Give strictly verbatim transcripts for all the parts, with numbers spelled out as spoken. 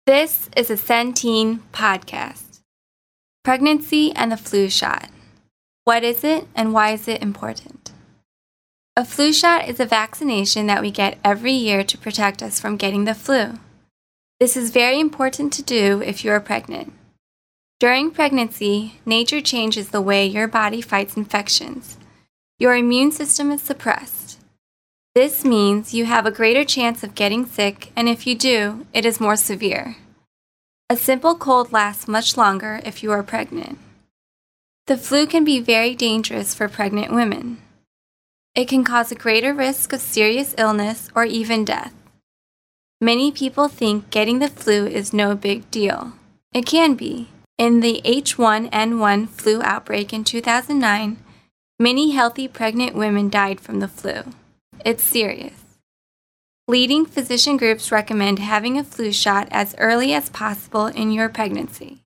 This is a Centene podcast. Pregnancy and the flu shot. What is it and why is it important? A flu shot is a vaccination that we get every year to protect us from getting the flu. This is very important to do if you are pregnant. During pregnancy, nature changes the way your body fights infections. Your immune system is suppressed. This means you have a greater chance of getting sick, and if you do, it is more severe. A simple cold lasts much longer if you are pregnant. The flu can be very dangerous for pregnant women. It can cause a greater risk of serious illness or even death. Many people think getting the flu is no big deal. It can be. In the H one N one flu outbreak in two thousand nine, many healthy pregnant women died from the flu. It's serious. Leading physician groups recommend having a flu shot as early as possible in your pregnancy.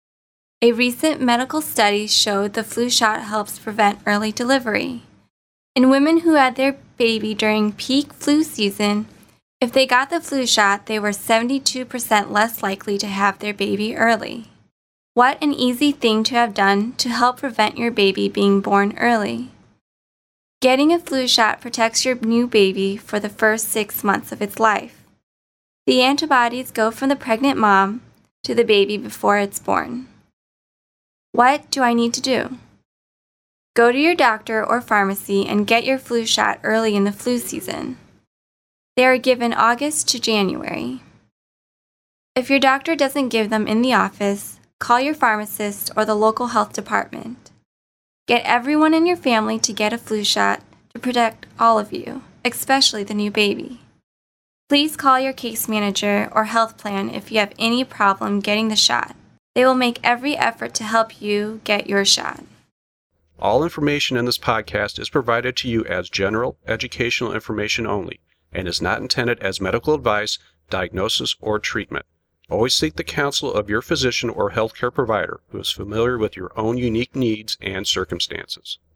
A recent medical study showed the flu shot helps prevent early delivery. In women who had their baby during peak flu season, if they got the flu shot, they were seventy-two percent less likely to have their baby early. What an easy thing to have done to help prevent your baby being born early. Getting a flu shot protects your new baby for the first six months of its life. The antibodies go from the pregnant mom to the baby before it's born. What do I need to do? Go to your doctor or pharmacy and get your flu shot early in the flu season. They are given August to January. If your doctor doesn't give them in the office, call your pharmacist or the local health department. Get everyone in your family to get a flu shot to protect all of you, especially the new baby. Please call your case manager or health plan if you have any problem getting the shot. They will make every effort to help you get your shot. All information in this podcast is provided to you as general educational information only and is not intended as medical advice, diagnosis, or treatment. Always seek the counsel of your physician or healthcare provider who is familiar with your own unique needs and circumstances.